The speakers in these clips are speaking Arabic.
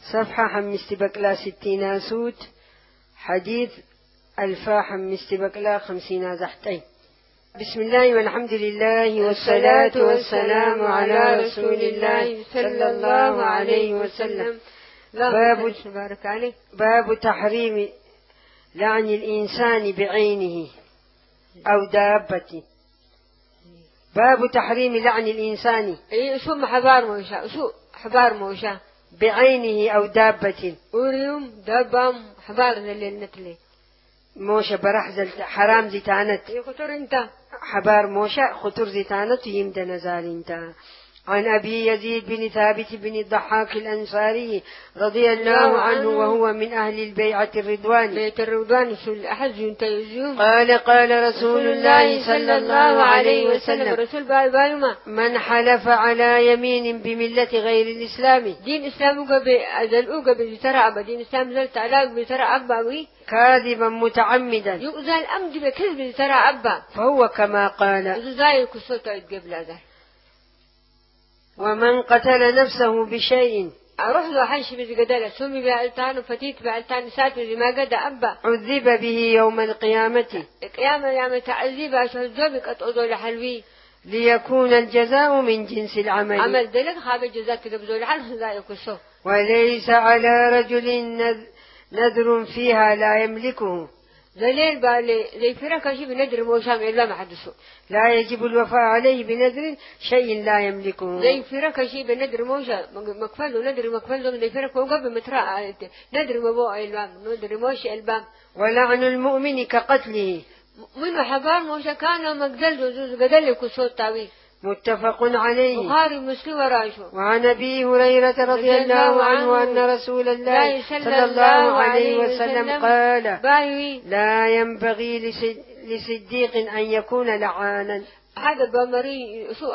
صفحة حمست بقلا 60 سوت حديث الفا حمست بقلا 50 زحتين. بسم الله والحمد لله والصلاة والسلام على رسول الله صلى الله عليه وسلم. باب تحريم لعن الإنسان بعينه أو دابته. باب تحريم لعن الإنسان شو حبار موشا بعينه أو دابة. وريوم دابام حبار اللي نتلي موشا برحزل حرام زيتانت يخطر انت حبار موشا خطر زيتانت يمد نزال انت. عن أبي يزيد بن ثابت بن الضحاك الأنصاري رضي الله عنه وهو من أهل البيعة الرضوان بيت الرضوان في الأحد ينتهزون. قال رسول الله صلى الله عليه وسلم رسول بايما من حلف على يمين بملة غير الإسلام دين إسلام قبل ترى أبا دين إسلام زلت على بترى أبا كاذبا متعمدا يؤذى الأمد بكذب ترى أبا فهو كما قال زي كسوته قبل هذا. ومن قتل نفسه بشيء أروح له حنش بزقدلة سمي بعلتان وفتيت بعلتان ساتر ما قد أبا عذب به يوم القيامة قيامة تعذيب عشان زوبك أتعوذ لحلوي ليكون الجزاء من جنس العمل. عمل دلك خاب الجزاء تقبضوا لحل لا يكسو. وليس على رجل نذر فيها لا يملكه زليل بالي زي فرق شيء بندر موشام إلا ما حدثوا. لا يجب الوفاء عليه بنذر شيء لا يملكه. زي فرق شيء بندر موشا مكفل ندر مكفل زي فرق وقبل متراء ندر مبوع البام ندر موش البام. ولعن المؤمن كقتله من حبار موشا كان مقدل جزء قدل كسوت تاوي. متفق عليه بخاري مسلم وراشو. وعن أبي هريرة رضي الله عنه أن رسول الله صلى الله عليه وسلم قال لا ينبغي لصديق أن يكون لعانا. هذا بمري سوء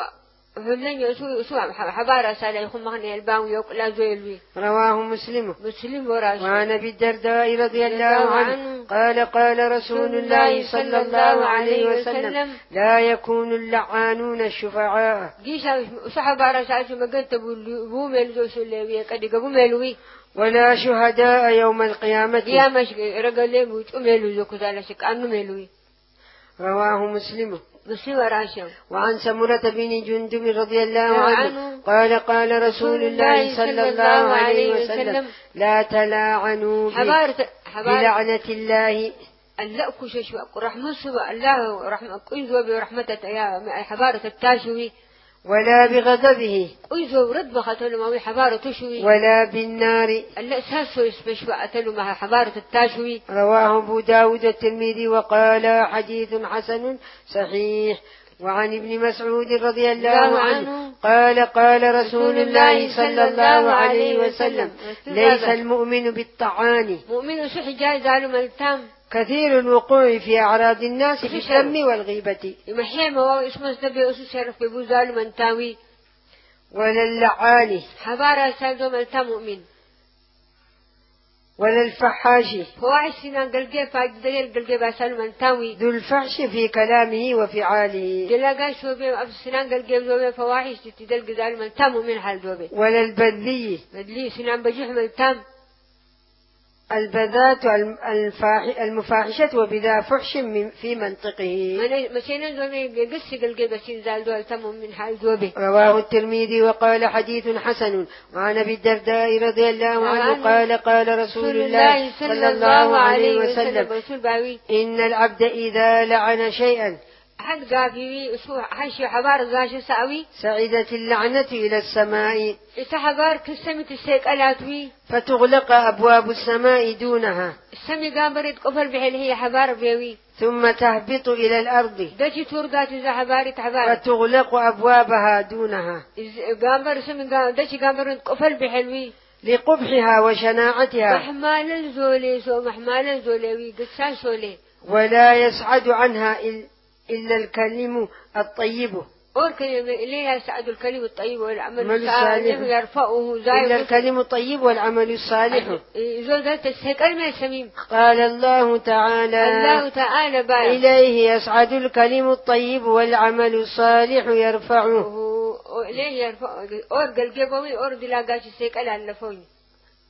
حبارة سالة يخون مغني الباوي لا زويلوي. رواه مسلم وراشو. وعن أبي الدرداء رضي الله عنه قال رسول الله صلى الله عليه وسلم لا يكون اللعانون الشفعاء. جيشا حبارة سالة ما قلت بوميل زوسولي قد قبوميلوي ولا شهداء يوم القيامة. يا مش رجل موت أميلو زوكو زالشك أنو ميلوي. رواه مسلم وراشو. وعن سمرة بن جندب رضي الله عنه قال رسول الله صلى الله عليه وسلم لا تلاعنوا بلعنة الله. الله كششوا رحمة سبا الله رحمة كيزوا برحمته يا حبارة التاشوي. ولا بغضبه كيزوا رد بختلوا ما حبارة تشوي. ولا بالنار الله ساسو يسبشوا أتلوا مع حبارة التاشوي. رواه أبو داود الترمذي وقال حديث حسن صحيح. وعن ابن مسعود رضي الله عنه قال رسول الله صلى الله عليه وسلم ليس المؤمن بالطعان مؤمن صحي جايز على ملتام كثير الوقوع في أعراض الناس بالذم والغيبة. يمحي مواو اسمه سبي أسس شرف ببو ظالم انتاوي. ولا اللعان حبارة سالدو ملتام مؤمن. ولا الفحاش فواحش سنان قلقي فاجدليل قلقي باسالو منتاوي. ذو الفحش في كلامه وفعاله دلاقا شوبي أبس سنان قلقي بزوبي فواحش تتدل قزال ملتام مؤمن حال دوبي. ولا البذي بدلي سنان بجيح ملتام. البذات المفاحشة وبذا فحش في منطقه. مسينا زوبي قصي قلقي بسين زال دول تمم من حال دوبي. رواه الترمذي وقال حديث حسن. وعن أبي الدرداء رضي الله عنه قال رسول الله صلى الله عليه وسلم إن العبد إذا لعن شيئا حد قابيوي أسوء حشي حبار زاشي ساوي سعدت اللعنة إلى السماء إتحبار كسمت السيك ألاتوي فتغلق أبواب السماء دونها. السمي قامبرد قفل بحل هي حبار بيوي ثم تهبط إلى الأرض دجي تورقات إذا حبار تحبار فتغلق أبوابها دونها. قامبر سمي دجي قامبرد قفل بحلوي لقبحها وشناعتها محمالا زولي محمالا زولي قصان سولي. ولا يسعد عنها إلا الكلم الطيب. إليها يسعد الكلم الطيب والعمل الصالح يرفعه إلا الكلم الطيب والعمل الصالح. زودت السكر من سميم. قال الله تعالى إليه يسعد الكلم الطيب والعمل الصالح يرفعه. إليه يرفعه أورد الجبوي أورد لاقاش السكر على الفوني.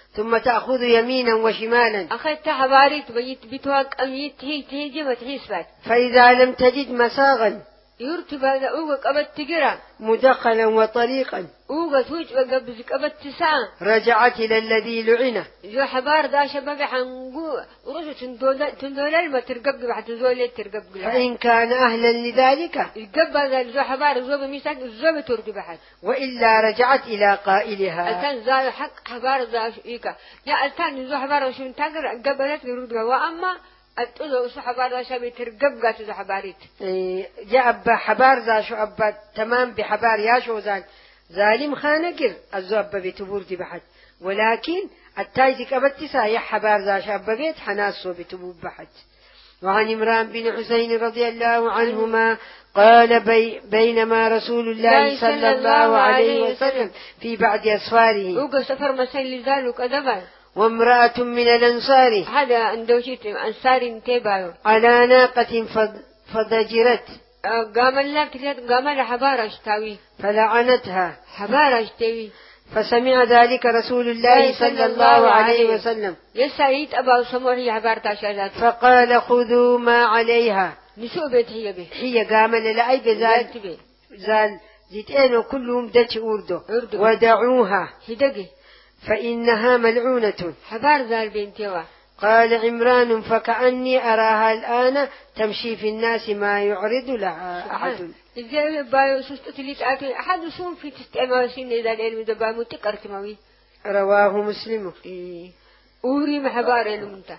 ثم تأخذ يمينا وشمالا، أخذت حباريت بيتوق أميت هي جمت حسبات، فإذا لم تجد مساغا يرتب هذا أوجك أبد تجرا مدخلا وطريقا أوجك توج وجبزك أبد تسعة، رجعت إلى الذي لعنه. جو حبار دا شباب حنقو ورجع تندول ما ترقب بعد تزول ترقب. فإن كان أهلا لذلك الجب هذا جو حبار زوب ميساك زوب ترقب بعد، وإلا رجعت إلى قائلها. التان زاي حق حبار زاي إيكا يا التان زو حبار وشون تقر الجب هذا يرد وأما التوزو شو حبار شبي ترقب قات زو حباريت. جاء أبا حبار ذا شو أبا تمام بحبار يا شو زال ظالم خانقر الزوب بتبور بحد، ولكن التايزك أبتسا يا حبار ذا شاب بيت حناسو بتبور بحد. وعن عمران بن حسين رضي الله عنهما قال بينما رسول الله صلى الله عليه وسلم في بعض أسفاره وقف سفر مسيل ذلك أدبا وامرأة من الأنصار هذا أندوشيت أنصار انتباهوا على ناقة فضجرت قام الله تكلت قام حبار اشتاوي فلعنتها حبار اشتاوي، فسمع ذلك رسول الله صلى الله عليه وسلم يسعيد أبا سموه حبار تاشالات فقال خذوا ما عليها نسوء بيت هي قام للعيب زال زيتين كلهم دج أوردو ودعوها هدقي فإنها ملعونة. حبار ذال بنتوا. قال عمران فكأني أراها الآن تمشي في الناس ما يعرض لها أحد. إذا بايو سستليت أكل أحد سوم في تستعمالين إذا العلم دبا متكرت موي. رواه مسلم. أوري محبار المنتا.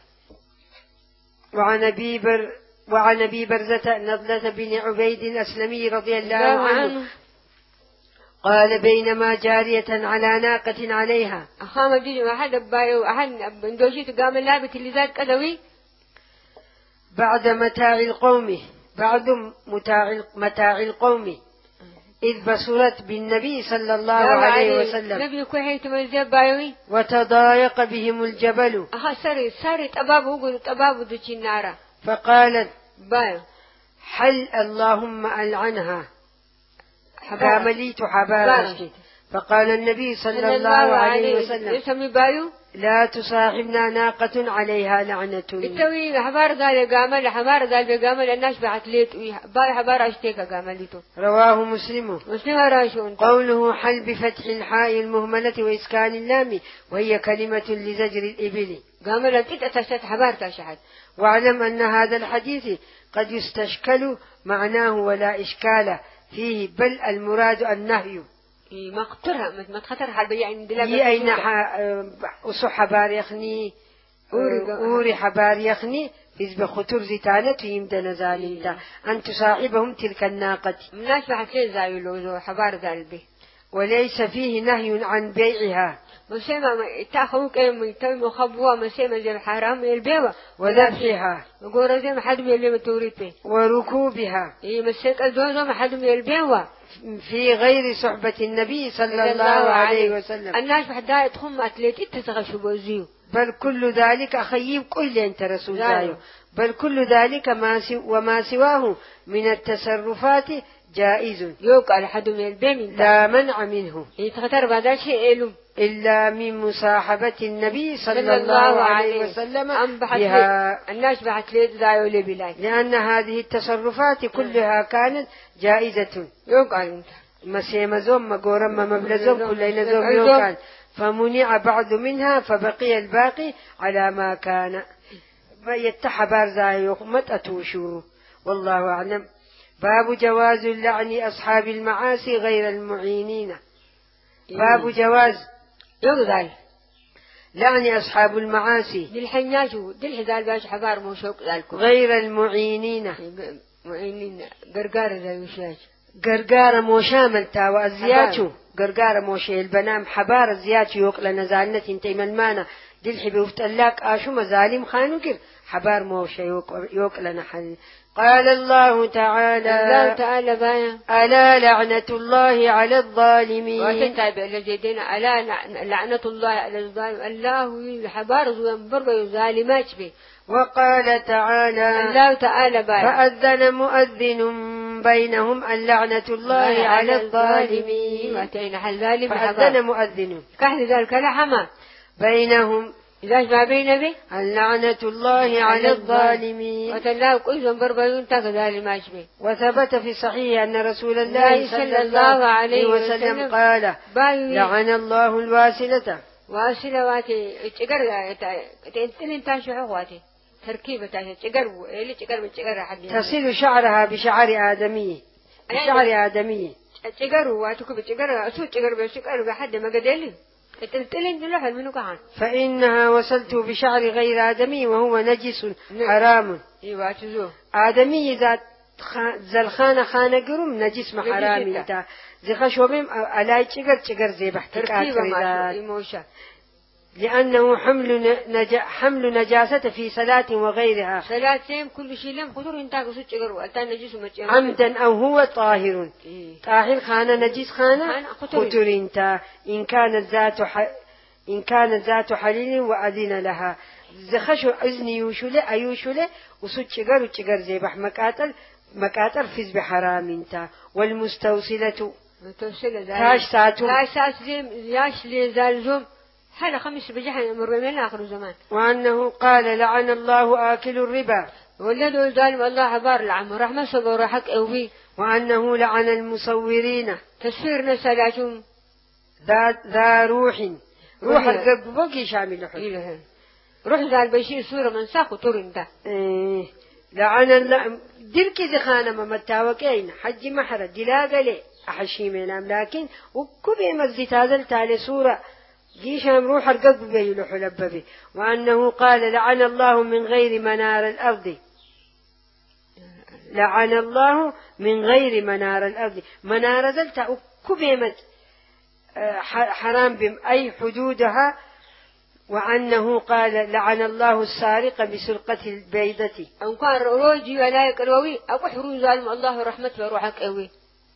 وعن أبي برزة نضلة بن عبيد الأسلمي رضي الله عنه قال بينما جارية على ناقة عليها أخام الدين أحد بايو أحد بندوشيت قام اللابت اللي ذات كذوي بعد متاع القوم إذ بصرت بالنبي صلى الله عليه وسلم نبي كويت مزيب بايوي وتضايق بهم الجبل سارت أبابو دجي النار فقالت بايو حل اللهم ألعنها قامليت حبارك. فقال النبي صلى الله عليه وسلم يسمي بايو لا تصاحبنا ناقة عليها لعنة. التوي حبار ذال قامل حبار ذال قامل الناس بعت ليت باي حبار اشتيك قامليتو. رواه مسلم. راشون. قوله حل بفتح الحاء المهملة وإسكان اللام وهي كلمة لزجر الإبل. قامل تتأسست حبار تاشحد. واعلم أن هذا الحديث قد يستشكل معناه ولا إشكال فيه بل المراد النهي. ما خطرها ما تخطر حال يعني دلالة أين أصح حبار يخني أوري حبار يخني إذ بخطر زتانة يمدن زالنتا أن تصاحبهم تلك الناقة. الناس بحثين زايلو حبار ذالبه وليس فيه نهي عن بيعها. مسيما تأخذوك أي مخبوة مسيما زي الحرام البيوة وذبحها وقول زي ما حد من اللي متوريت به وركوبها مسيك الدوزة ما حد من البيوة في غير صحبة النبي صلى الله عليه وسلم. الناس بحدها يدخل أتليت تتغشوا بوزيو بل كل ذلك خيب كل أنت رسول الله بل كل ذلك وما سواه من التصرفات جائز يوقع لحد من البيم لا منع منه يتخطر بعد شيء إلا من مصاحبة النبي صلى الله عليه وسلم بها. الناس بعت لي دايو لبلاد لأن هذه التصرفات كلها كانت جائزة يوقع مسيما زوم مقورم مبلزوم كلين زوم يوقع فمنع بعض منها فبقي الباقي على ما كان يتحبار زايو متأتوشو. والله أعلم. باب جواز اللعن أصحاب المعاصي غير المعينين. باب جواز يقدر لعن أصحاب المعاصي للحناجو دل باش حبار موشوق ذلك غير المعينين معينين قرقارة ذا يشاج قرقارة موشامل تاوى الزياتو قرقارة موشي البنام حبار الزياتو يوقل نزالنة انتي ملمانا دل حبي وفتلاك آشو مزالم خانوكر حبار موشي يوقل نحن. قال الله تعالى بايا ألا لعنة الله على الظالمين. وتتابع الذين ألا لعنة الله على الظالمين الله حبار وينبر ظالمات به. وقال تعالى الله تعالى بايا فأذن مؤذن بينهم اللعنة الله على الظالمين. فأذن مؤذن فأذن مؤذن كهل ذلك لحما بينهم إذا ما بين به اللعنة الله على الظالمين. وتلاو كل بربيون تكذا ما يشبه. وثبت في صحيح أن رسول الله صلى الله عليه وسلم قال لعن الله الواسلة. واسلة واتي تجر تنتين تاشو واتي تركيبة تاشو تجر اللي تجر من تجر حد تصل شعرها بشعر آدمي بشعر آدمي تجر واتكو بتجر أسود تجر بشكر بحد ما قدلي تنتين دلوح منو كهان. فإنها وصلت بشعر غير آدمي وهو نجس حرام. إيوه تزو آدمي ذات زلخانة خانة قرم نجس محرام انت زي خشوبهم ألاي تجر زي بحتكات إيموشا لأنه حمل نجاسة في صلاة وغيرها. صلاة كل شيء لم خطر انت قصد تجر ألتان نجس متجر عمدا أو هو طاهر. طاهر خانة نجس خانة خطر انت إن كانت ذات حليل وأذن لها زخشو أذن يوشله أيوشله وصد تجر زي بح مكاتل فيز بحرام انت. والمستوصلة تاش ساتم ياش لزالزم هذا خمس بجحن مر من آخر زمان. وأنه قال لعن الله آكل الربا. ولد الظالم الله عبار العم رحمة صبر حق أوي. وأنه لعن المصورين تصويرنا سلاتهم ذا روح القلب بوكي شامل حل روح ذا البشير صورة من ساق وطرن ده لعن الله ديرك زخانة ممتاوكين حج محرة دلاغة لي أحشيمين لكن وكبه مزيت هذا التالي صورة جيشهم روح القلب بيلوح لببه. وأنه قال لعن الله من غير منار الأرض. لعن الله من غير منار الأرض. منار ذلك كبيمت حرام بم أي حدودها. وأنه قال لعن الله السارق بسرقة البيضة. أن كان روجي ولا يكروي أبو حروز الله رحمة وروحك أوي.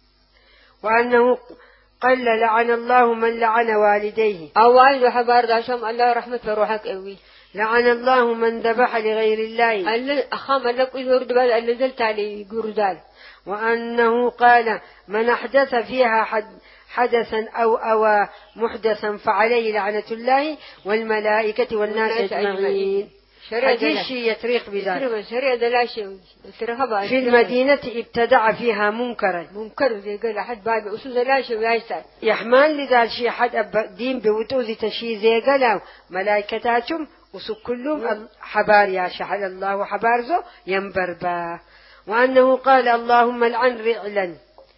وأنه قال لعن الله من لعن والديه. أوائل حبار داشم الله رحمة وروحك أوي. لعن الله من ذبح لغير الله. أخام لك يرد بال اللي نزلت عليه جردال. وأنه قال من أحدث فيها حدثا أو محدثا فعليه لعنة الله والملائكة والناس أجمعين. حديث يتريق بذلك. في المدينة ابتدع فيها منكر زي قال أحد باب أسوس لا شيء ويسال يحمل لذا الشيء حد دين بوتوزي تشي زي قالوا ملائكتاتهم وسكلهم حبار يا شحل الله حبارزو ينبربا. وأنه قال اللهم العن رعلا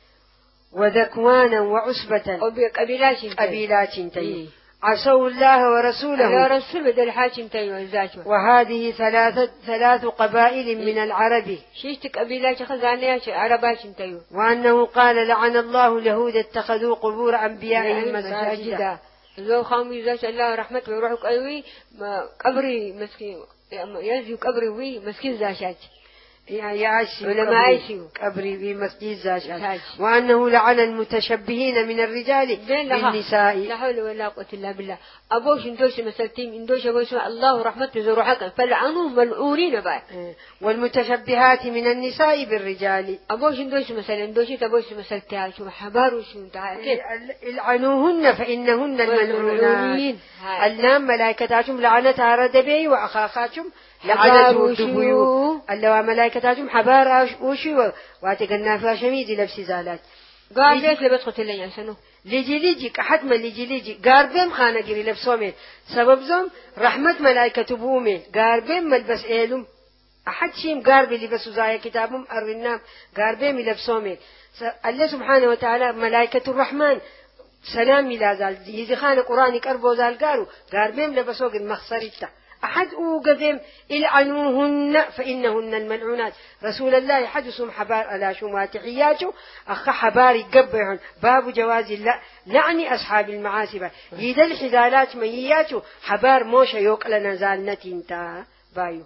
وذكوانا وعصبة قبيلات تي عصوا الله ورسوله يا رسول بدل حاكم تي وهذه ثلاث قبائل من العرب شيشت قبيلات خزانية عربات تي. وأنه قال لعن الله اليهود اتخذوا قبور أنبيائهم مساجدا. لو خامي ذات الله رحمة وروحك أيوي ما قبري مسكين يزيو قبري وي مسكين زاشات يعيشوا قبري في مسجد زاشات. وأنه لعن المتشبهين من الرجال بالنساء. لا حول ولا قوة إلا بالله. أبوش اندوش مسلتين اندوش أبوش الله رحمة وروحك فلعنوهم ملعونين بعد. والمتشبهات من النساء بالرجال. أبوش اندوش مثلا اندوش تبوش مسلتها شو حبار وشو تعال العنوهن فإنهن الملعونات. اللام ملائكتهم لعنتها ردبي وأخاخاتهم لعنة دبيو اللوا ملائكتهم حبار وشو واتقنا فيها شميد لبس زالات. قال بيت لبس قتل لي سنو ليجي كحد ما ليجي قاربهم خانة جري لبسومه سبب زم رحمة ملائكة بومه قاربهم ملبس إلهم أحد شيء قارب اللي بس زايا كتابهم أرنام قاربهم لبسومه. الله سبحانه وتعالى ملائكة الرحمن سلام لا زال يزي خانة قرآن كربو زال قاربهم لبسوق المخسرته أحد أوقذهم العنوهن فإنهن الملعونات. رسول الله حدثهم حبار على شمات حياته أخ حباري قبعهم باب جواز لعني أصحاب المعاصبة يد الحزالات مياته حبار موشى يوكل نزال نتينتا بايو.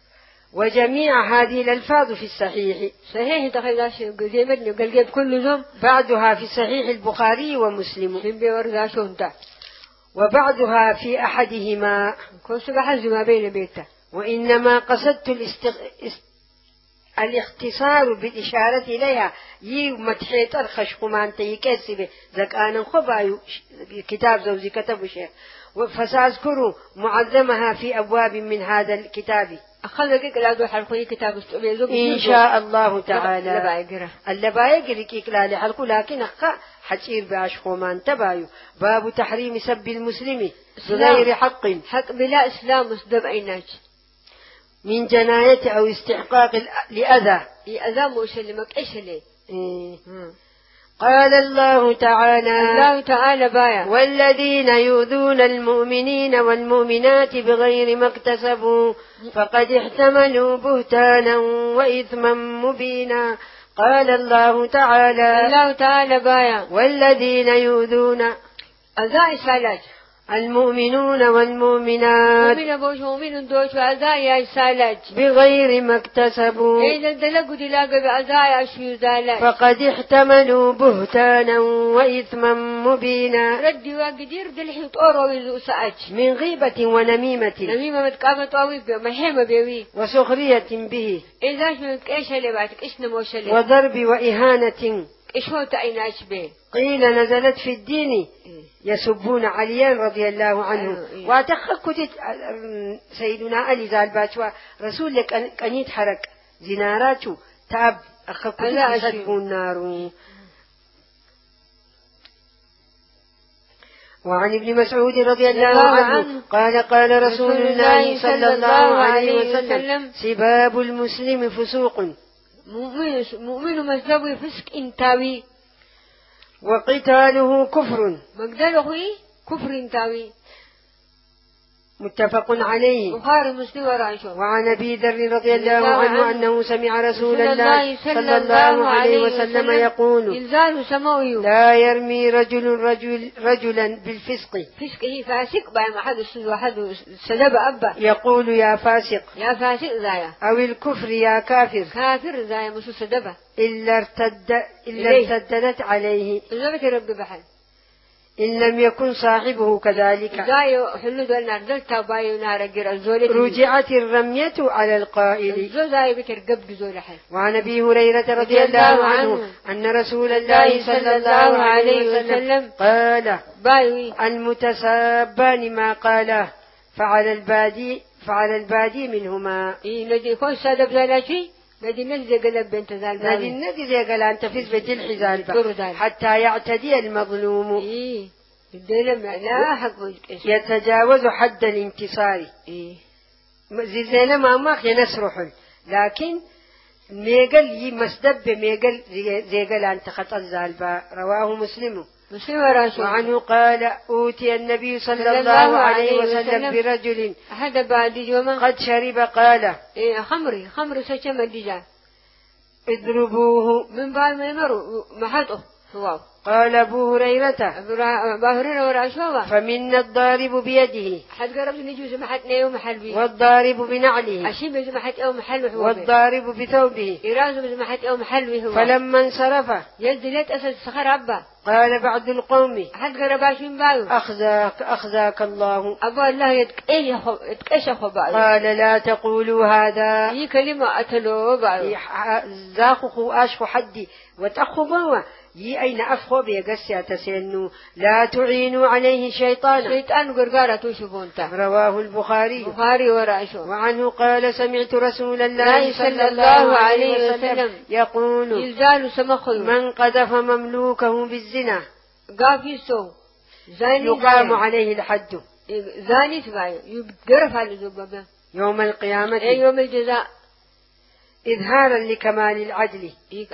وجميع هذه الألفاظ في الصحيح صحيح تخيل شيء قديمتني قلقيت كل ذم بعدها في صحيح البخاري ومسلم وبعضها في أحدهما ما بين بيته. وإنما قصدت الاختصار بالإشارة إليها متحيط الخشقمان تيكسبه ذاك أنا خبايو كتاب زوجي كتب شيء. فسأذكر معظمها في أبواب من هذا الكتاب أخذك لا دو حلقي كتاب إن شاء الله تعالى. اللبايقر كيكلا لحلقه لكن أخا حتير بأشخو ما انتبايو. باب تحريم سب المسلم بغير حق بلا إسلام مصدب أيناج من جناية أو استحقاق لأذى أذى مسلمك إيش ليه قال الله تعالى بايا والذين يؤذون المؤمنين والمؤمنات بغير ما اكتسبوا فقد احتملوا بهتانا وإثما مبينا. قال الله تعالى بايا والذين يؤذون أذى سالاج المؤمنون والمؤمنات مؤمن دوش أذى سالاج بغير ما اكتسبوا فقد احتملوا بهتانا وإثما مبينا ردي وقدير دلحي أورو من غيبة ونميمة وسخرية به وضرب وإهانة قيل نزلت في الدين يسبون عليا رضي الله عنه واتخكت سيدنا علي زال باتوا رسول لك أن يتحرك زناراتو تاب أخكت يسبون النار. وعن ابن مسعود رضي الله عنه قال رسول الله صلى الله عليه وسلم سباب المسلم فسوق مؤمن مذهب فسق انتاوي وقتاله كفر مقدره كفر انتاوي متفق عليه بخاري مسلم ورعشه. وعن أبي ذر رضي الله عنه أنه سمع رسول الله صلى الله عليه وسلم يقول لا يرمي رجلا بالفسق فسقه فاسق باي ما حد سلب أبا يقول يا فاسق زايا أو الكفر يا كافر زايا مش سلبه إلا ارتدت عليه رب بحل إن لم يكن صاحبه كذلك رجعت الرمية على القائل. وعن أبي هريرة رضي الله عنه أن رسول الله صلى الله عليه وسلم قال المتسابان ما قاله فعلى البادي منهما. نادي النجزي قلب بنت زالبا نادي النجزي قال أنت فيز بتلحي زالبا حتى يعتدي المظلوم يتجاوز حد الانتصار زينا ما ماخ ينسرحل لكن ميقل يمسدب ميقل زي قال أنت خط الزالبا. رواه مسلم. وعنه قال أوتي النبي صلى الله عليه وسلم برجل قد شرب قال خمر سجم الدجا اضربوه من بعد ما يمر محطه. قال أبو هريرة فمنا الضارب بيده والضارب بنعله والضارب بثوبه. فلما انصرف قال بعض القوم أخزاك الله. قال لا تقولوا هذا زاخخ أشخ حدي وتخبوا أين أفخو بيقسي تسينو لا تعينوا عليه شيطان قرقارة توشبونتا. رواه البخاري ورعشه. وعنه قال سمعت رسول الله صلى الله عليه وسلم يقول من قذف مملوكه بالزنا يقام عليه الحد زاني يقرف على الزبابة يوم القيامة يوم الجزاء إظهارا لكمال العدل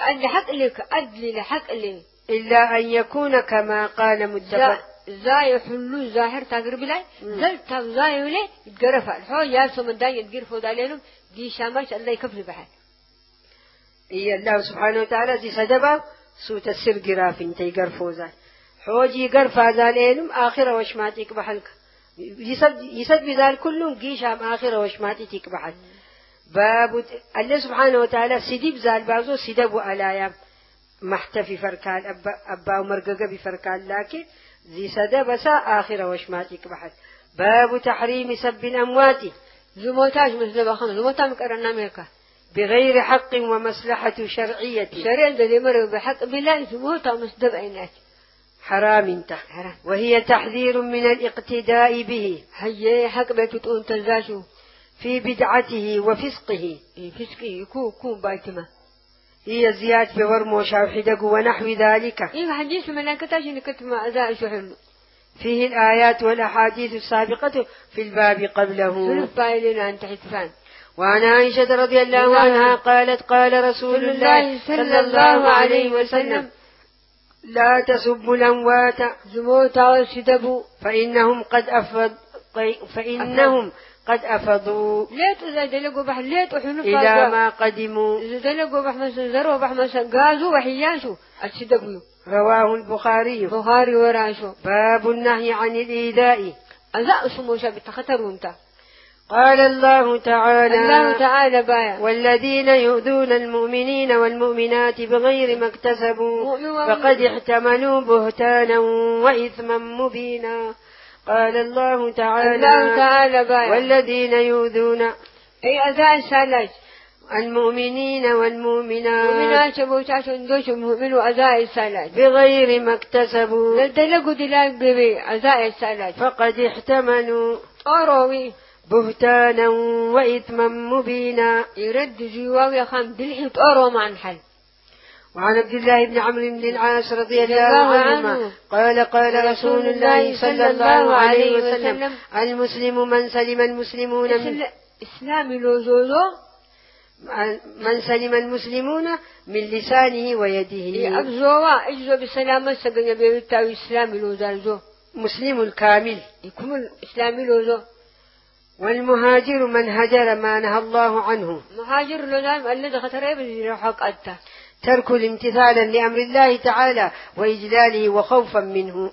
لحق لي إلا أن يكون كما قال متفق زاي حلو ظاهر تقرب لي زلت زاي ولي يتقرف الحو ياسو من داي يتقرفوا دالينهم دي شامش الله يكفل بحال. الله سبحانه وتعالى دي سدبا سوت السر قرافين تيقرفوا زاي حوجي قرفا دالينهم آخر وشماتيك بحلك يسد بذال كلهم قيشام آخر وشماتيك بحل. باب الله سبحانه وتعالى سيدب زال بازو سيدب ألايا محتفي فركان أبا ومرقق بفركان لكن زي سدب سا آخر وشماتيك بحل. باب تحريم سب الأموات زموتاج مثل بخمس زموتا مكرنا ميكا بغير حق ومصلحة شرعية شرعية اللي مروا بحق بلا زموتا مصدب عينات حرام وهي تحذير من الاقتداء به هي حق بتقول تزاشو في بدعته وفسقه فسقي كو بايتما هي زياد بورموشا وحدق ونحو ذلك. حديث ملائكة نكتما أزاء شحل فيه الآيات والأحاديث السابقة في الباب قبله. وعن عائشة رضي الله عنها قالت قال رسول الله صلى الله عليه وسلم لا تسبوا الأموات فإنهم قد أفضوا إلى ما قدموا. رواه البخاري. باب النهي عن الإيذاء. قال الله تعالى والذين يؤذون المؤمنين والمؤمنات بغير ما اكتسبوا فقد احتملوا بهتانا وإثما مبينا. قال الله تعالى والذين يؤذون المؤمنين والمؤمنات بغير ما اكتسبوا فقد احتملوا بهتانا وإثما مبينا. وعن عبد الله بن عمرو بن العاص رضي الله عنهما قال رسول الله صلى الله عليه وسلم المسلم من سلم المسلمون من سلم المسلمون من لسانه ويده. مسلم الكامل. والمهاجر من هجر ما نهى الله عنه. ترك الامتثال لأمر الله تعالى وإجلاله وخوفا منه.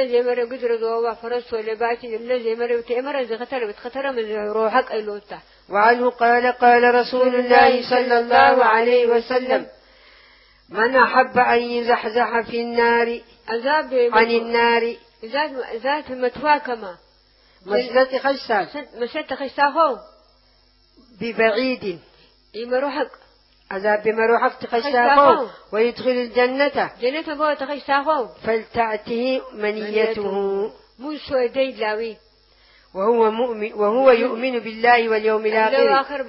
وعنه قال رسول الله صلى الله عليه وسلم من أحب أن يزحزح في النار عن النار ذات متواكمة مسلت خشاه ببعيد يمروحك عذاب بمروحك تخشاه ويدخل الجنة بو تخشاه فلتأته منيته وهو يؤمن بالله واليوم الآخر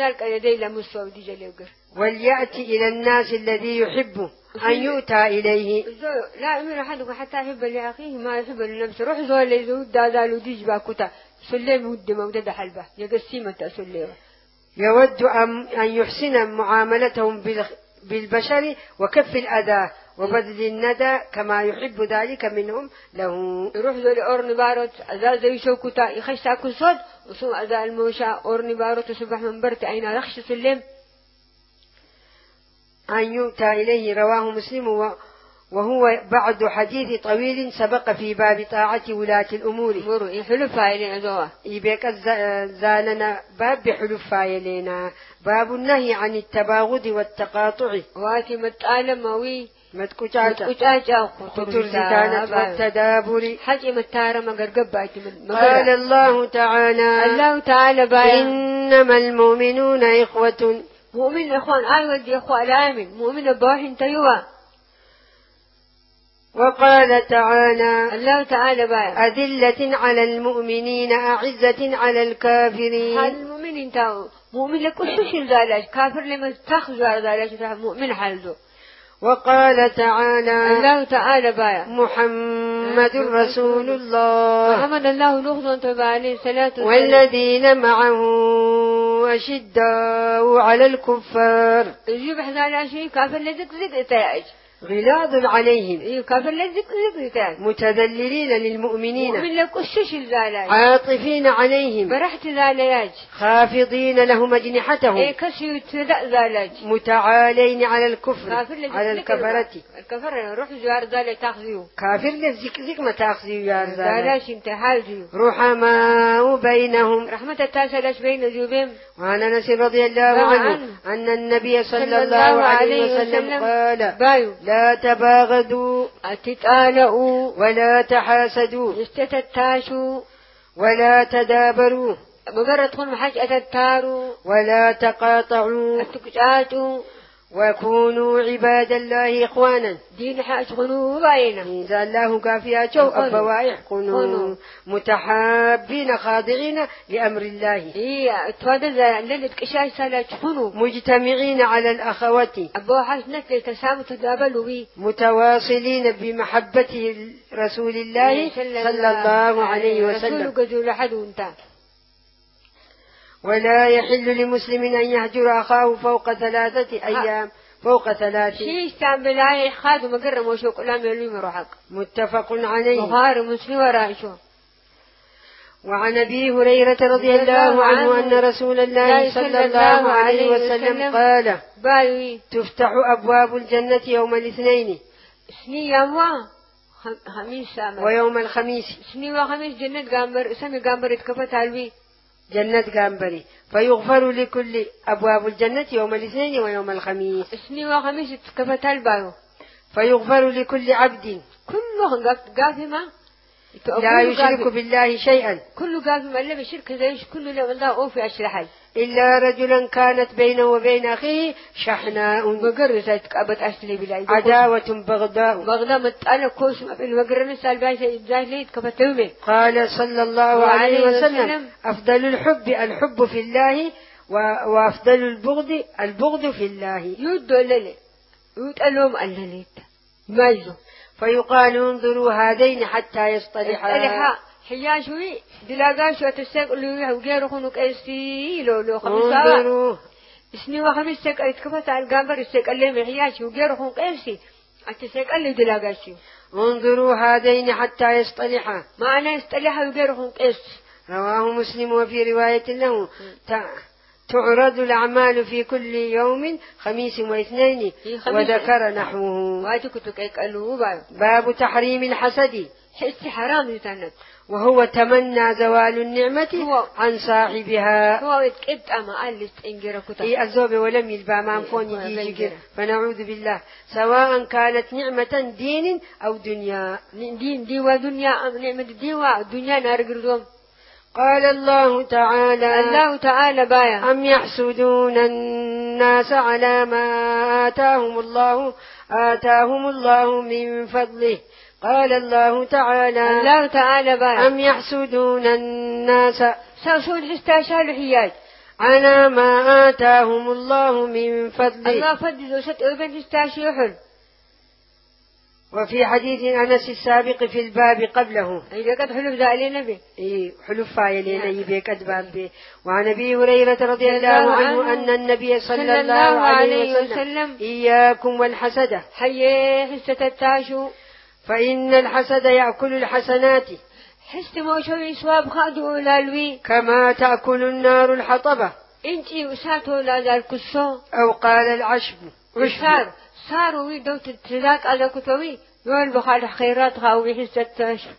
وليأتي إلى الناس الذي يحب أن يؤتى إليه. لا يؤمن أحدكم حتى يحب لأخيه ما يحب لنفسه. روح زول يزود دازالو ديج باكوتا سلم ود مودد حلبة يقسيمة سلم. يود أن يحسن معاملتهم بالبشر وكف الأذى وبذل الندى كما يحب ذلك منهم له. روح زول أورني باروت أذى زي شوكوتا يخش تاكل صوت وسوم أذى الموشى أورني باروت وصبح من برت أين رخش سلم أن يؤتى إليه. رواه مسلم وهو بعد حديث طويل سبق في باب طاعة ولاة الأمور. حلف فايلين يبقى زالنا باب بحلف فايلين. باب النهي عن التباغض والتقاطع. واتي متعلم متكوشاجا وترزتانت والتدابر. حاجة متارة مقرقبات. قال الله تعالى إنما المؤمنون إخوة. مؤمن إخوان ودي إخوة الآمن مؤمن باحن تيوا. وقال تعالى الله تعالى أذلة على المؤمنين أعزة على الكافرين. المؤمنين تاو مؤمن لك وشوش الزالاج كافر لما تخزوا على زالاج مؤمن حالزو. وقال تعالى الله تعالى محمد رسول الله محمد الله نخضن تبع عليه الصلاة والذين معه أشداء على الكفار. يجيب حزالة شيء كافر لذك تاج غلاظ عليهم كافر لذك متذللين للمؤمنين مؤمن لك وشوش الزالاج عاطفين عليهم برحت زالاج خافضين لهم أجنحتهم كسي تدأ زالاج متعالين على الكفر على الكفرة. الكفر روح زوار زالاج تاخذيو كافر لذك ما تاخذيو يا زالاج انت حالجيو رحماء بينهم رحمة التاسلش بين جوبهم. وعن أنس رضي الله عنه أن النبي صلى الله عليه وسلم قال لا تباغضوا أتتآلؤوا ولا تحاسدوا استتتاشوا ولا تدابروا مجرد تكون حاجة أتتاروا ولا تقاطعوا أتكتاتوا وكونوا عباد الله إخوانا دين حاشغنوا باينا إذا الله قافيا شو أبوائح كونوا متحابين خاضعين لأمر الله هي تفضل لنك إشاي سالة تكونوا مجتمعين على الأخوات أبو حسنك لتسامو تدابلوا بي متواصلين بمحبته رسول الله صلى الله عليه وسلم رسول قدول حد وانت ولا يحل لمسلم أن يهجر أخاه فوق 3 أيام فوق 3 شيء تعمل عليه خاد ومقرم وشوق لام يلوي مروحك متفق عليه بخاري مسلم ورائشه. وعن أبي هريرة رضي الله عنه أن رسول الله صلى الله عليه وسلم قال باوي تفتح أبواب الجنة يوم الاثنين سني يوم خميس ويوم الخميس سني وخميس جنة قامبر سمي قامبر اتكفت علوي جنة قامبري فيغفر لكل أبواب الجنة يوم الاثنين ويوم الخميس سني وخميس اتكفت الباو فيغفر لكل عبد كله قافمة لا يشرك بالله شيئا كله قافمة إلا بشرك زيش كله لو الله أوفي أشلحي إلا رجلا كانت بينه وبين أخيه شحناء مقرزة تقابت أشلي بلاي عداوة بغضاء متألق كوش بالمقرن السالباي سيبزاي ليت كفتومي. قال صلى الله عليه وسلم أفضل الحب في الله وأفضل البغض في الله يودو للي يتألوم ألليت مايزو فيقال انظروا هذين حتى يصطلحا حياشوي دلاغاش وتساق لو وغير خنوك اسي لو انظروا اسني وخميس ساق اتكفت على الغامبر ساق اللي حياش وغير خنوك اسي اتساق اللي دلاغاشي انظروا هذين حتى يصطلحا معنى يصطلحا وغير خنوك اس. رواه مسلم وفي رواية له تعرض الأعمال في كل يوم خميس واثنين وذكر نحوه. باب تحريم الحسد حس حرام يتنب وهو تمنى زوال النعمة عن صاحبها هو يتكبت أما ألست إنجر كتب الزوب ولم يلبى مانفون يجيجر فنعوذ بالله سواء كانت نعمة دين أو دنيا دين ودنيا نعمة دين ودنيا نارجردهم. قال الله تعالى بايا أم يحسدون الناس على ما آتاهم الله من فضله. قال الله تعالى بايا أم يحسدون الناس سوسون حستاشال حياج على ما آتاهم الله من فضله. الله فضل وشت أبن حستاشيحل. وفي حديث أنس السابق في الباب قبله إذا قد حلف ذا علي نبي حلف فايلين يبي كذبان به. وعن أبي هريرة رضي الله عنه أن النبي صلى الله عليه وسلم إياكم والحسد حيي حسة التاشو فإن الحسد يأكل الحسنات حست موشوي سواب خادو لالوي كما تأكل النار الحطبة انتي وساتو لا ذا الكسو أو قال العشب صاروا ويدو تتلاك على كتوي يقول بخال خيرات غاوي حسة تاشو.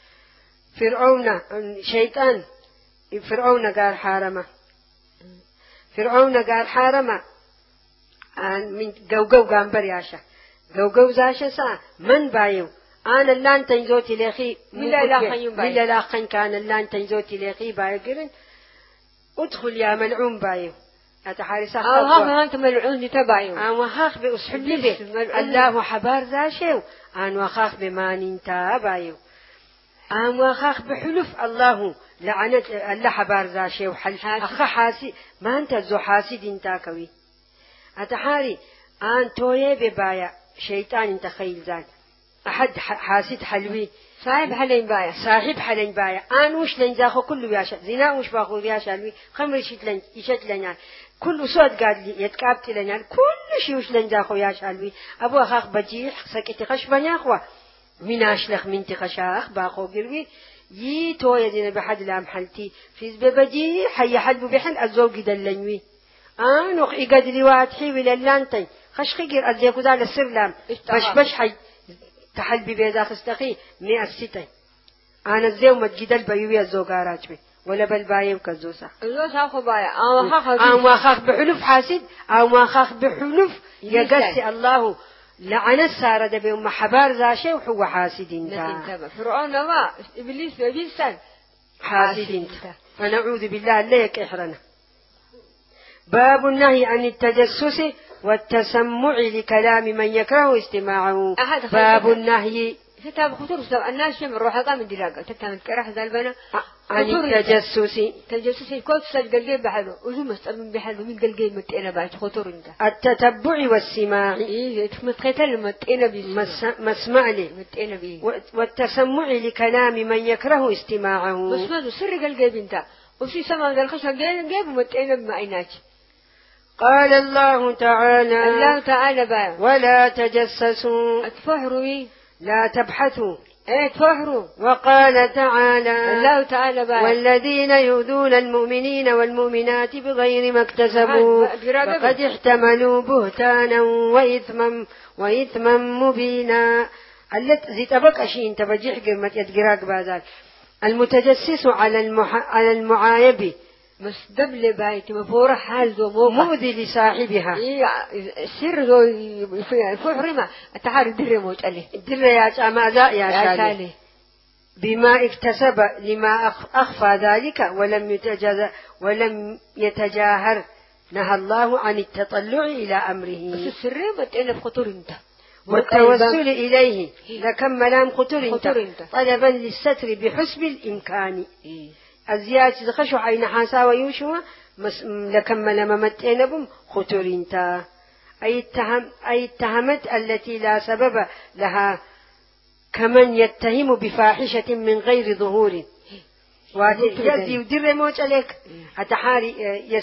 فرعون قال حارمة من قوقو قامبر ياشا قوقو زاشا سا من بايو أنا اللان تنزوتي لأخي ملا لاخين كان اللان تنزوتي لأخي بايو قرن ادخل يا ملعون بايو أتحارسا خطوة أنت ملعون تبايو أنا وخاخ بأسحلي به الله حبار زاشيو أنا وخاخ بمان انتا بايو أنا وخاخ بحلف الله لعنت الله حبار زاشيو أخا حاسي ما أنت زو حاسد انتا كوي أتحاري أن تويه ببايا شيطان انت خيل زان أحد حاسد حلوي صاحب حلين بايا أنا وش لنزاخو كله ياشا زنا وش باخو ياشا لوي خمر يشت لنيان كل صوت قاد لي يتكابت لنيان كل شيء وش لنزاخو ياشا لوي أبو أخاخ بجيح سكتي خشبني أخوة من أشلخ منتي خشاخ باخو قروي يتو يدين بحد لام حلتي في بجي حي حلبو بحن الزوج دلنوي أنا إقاد لي واتحي ولا لانتي خش خير أزيكو ذا للسرلام بش حي تحلبي بيدا خستقي 100 ستة أنا الزيو متجدل بيوي الزوجارات بي ولا بالبايم كزوسا الزوسا خو بايا أو خاخ بحلف حاسد أو خاخ بحلف يقسي الله لعن السارة بهم حبار ذاشي وحو حاسد انت فرعون ما إبليس بيسان حاسد انت فنعوذ بالله ليك إحرنا. باب النهي عن التجسس والتسمع لكلام من يكره استماعه. باب النهي كتاب خطور الناس يوم روح قام دلاقة تتهم كرح ذلبنا عن التجسس. تجسس كوت سج قلقي بحاله وزوم استقبل بحاله من قلقي متأنا بعد خطور انت. التتبع والسماع. إيه متقتل متأنا بيه. مسمع لي. متأنا بيه. والتسمع لكلام من يكره استماعه. مسمع سر قلقي بنتا وفي سما ذا الخشب جايب متأنا بمعينات. قال الله تعالى بقى ولا تجسسوا اتفحروا لا تبحثوا اتفحروا. وقال تعالى الله تعالى بقى والذين يؤذون المؤمنين والمؤمنات بغير ما اكتسبوا فقد احتملوا بهتانا وإثما مبينا. التي تبقى شيء تبجح قمة يدقراق بازال المتجسس على المعايب بس دبل بايت مفورة حال ذو موقع مؤذي لصاحبها. سر ذو فحرمة التحار در موت عليه در يا جماعة يا شالي بما اكتسب لما أخفى ذلك ولم يتجاهر. نهى الله عن التطلع إلى أمره. بس السر متأنا بخطور انت والتوسل إليه لكم ملام خطور انت طلبا للستر بحسب الإمكان. الزيادة خشوا عين حاسا ويوشوا لكم لما متينبهم خطور انت أي اتهمت التي لا سبب لها كمن يتهم بفاحشة من غير ظهور. ويزي ودر موت عليك أتحاري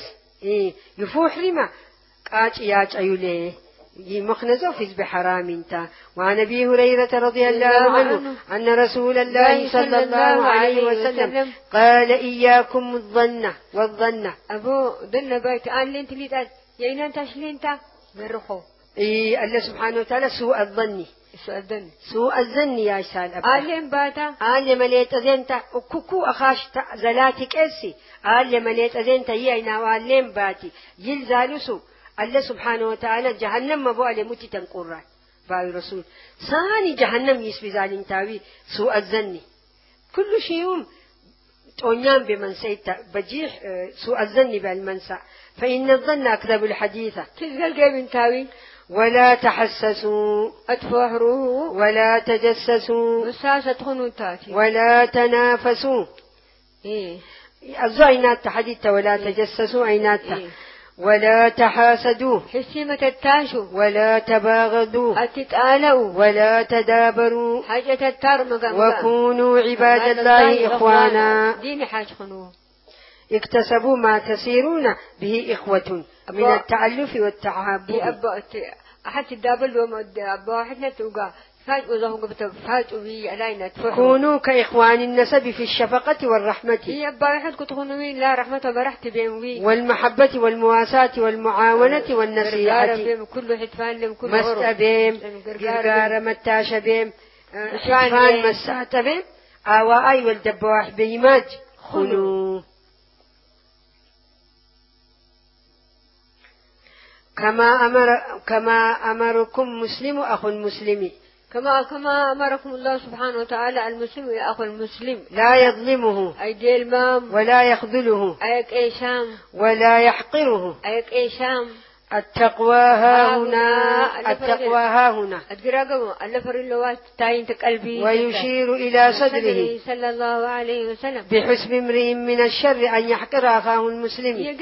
يفوح لما قاج ياج أيوليه مخنزو فيز بحرام انت. وعن أبي هريرة رضي الله عنه أن رسول الله صلى الله عليه وسلم قال إياكم الظن والظن. أبو ظن بايت آن لين تليدات يين أنت أشلين تا مرخو. الله سبحانه وتعالى سوء الظن سوء الظن يا شال أبا آلين باتا آل مليت أذنتا وكوكو أخاش زلاتك أسي آل مليت أذنتا يينا وآلين باتي يلزالسو. الله سبحانه وتعالى جهنم مبو على موتي تنقرر باي رسول ثاني جهنم يسبي ظالم تاوي سوء الظن كل شيء تونيان بمنسيت بجيح سوء الظن بالمنسى فإن الظن أكذب الحديث تزغل جاي تاوي. ولا تحسسوا أتفاهروا ولا تجسسوا مساسة تخنوا تاتي ولا تنافسوا. الزاينات حديث ولا تجسسوا عينات ولا تحاسدوا حسيمة التاشو ولا تباغضوا أتتآلوا ولا تدابروا حاجة التار وكونوا عباد الله إخوانا. دين حاج خنوه اكتسبوا ما تسيرون به إخوة من التألف والتعابد. أحد الدابل وما حدنا توقع كونوا كإخوان النسب في الشفقة والرحمة والمحبة والمواساة والمعاونة والنصيحة. مستبيم قرقار متاشبيم حتفان مساتبيم آواء والدبواح بهماج خنو. كما أمركم مسلم أخو المسلم كما أمركم الله سبحانه وتعالى المسلم يا أخو المسلم لا يظلمه أيدي المام ولا يخذله أيك إيشام ولا يحقره. أيك إيشام. التقوى ها هنا ويشير إلى صدره صلى الله عليه وسلم بحسب امرئ من الشر أن يحقر أخاه المسلم.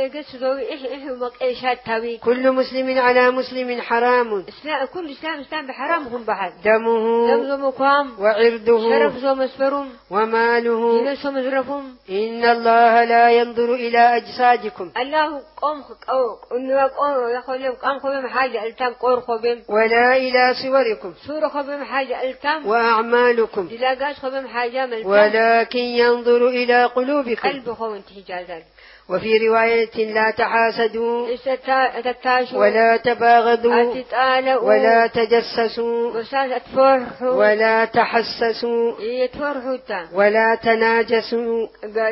كل مسلم على مسلم حرام كل إسلام بحرامهم بحد دمه وعرضه وماله إن الله لا ينظر إلى أجسادكم الله قوم ولا إلى صوركم وأعمالكم ولكن ينظر إلى قلوبكم. وفي رواية لا تحاسدوا ولا تباغضوا ولا تجسسوا ولا تحسسوا ولا تناجسوا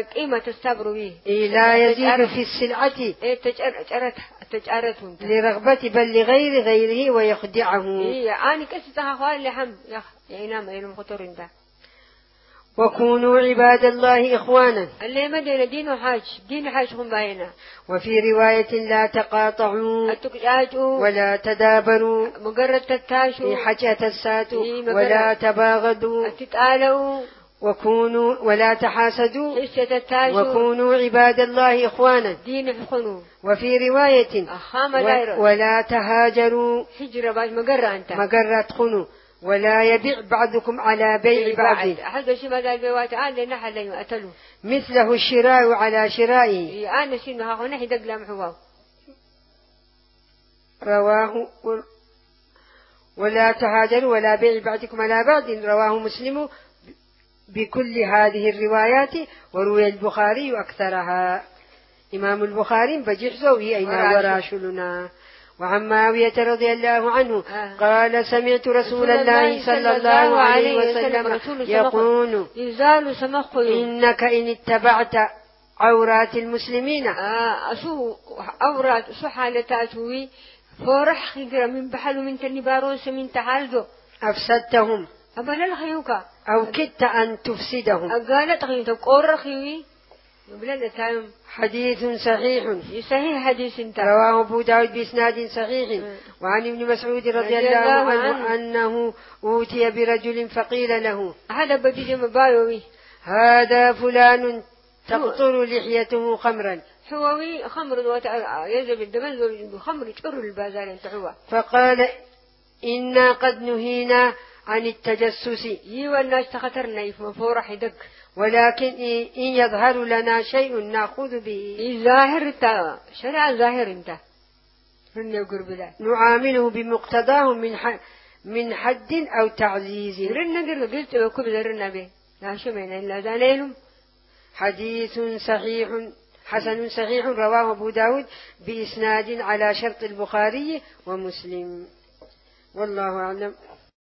لا يزيد في السلعة لرغبة بل لغير غيره ويخدعه. وكونوا عباد الله إخوانا. اللي مدينة دين حاج هم باينا. وفي رواية لا تقاطعوا ولا تدابروا مجرد تتاشوا حاجة الساتوا ولا تباغضوا وكونوا ولا تحاسدوا وكونوا عباد الله إخوانا. وفي رواية ولا تهاجروا مقرة خنوا ولا يبيع بعضكم على بيع بعض مثله الشراء على شرائه. رواه ولا تهاجروا ولا بيع بعضكم على بعض. رواه مسلم بكل هذه الروايات وروي البخاري أكثرها. إمام البخاري بجحزه أين وراشلنا. وعن معاوية رضي الله عنه قال سمعت رسول الله صلى الله عليه وسلم يقول إنك إن اتبعت عورات المسلمين عورات حالتاتوي فرح من بحل من تنباروس من تحالدو أفسدتهم أبلا الخيوكا أو كدت أن تفسدهم. قالت خيوكا قرخيوي حديث صحيح حديث انت. رواه أبو داود بإسناد صحيح. وعن ابن مسعود رضي الله عنه أنه أوتي برجل فقيل له هذا فلان تقطر لحيته خمرا حووي خمر يذهب الدم خمر تقر البازار فقال إنا قد نهينا عن التجسس والناس تخطرنا فورح يدق ولكن إن يظهر لنا شيء نأخذ به ظاهر انت شرع ظاهر انت نعامله بمقتضاه من حد أو تعزيز. حديث صحيح حسن صحيح رواه أبو داود بإسناد على شرط البخاري ومسلم. والله أعلم.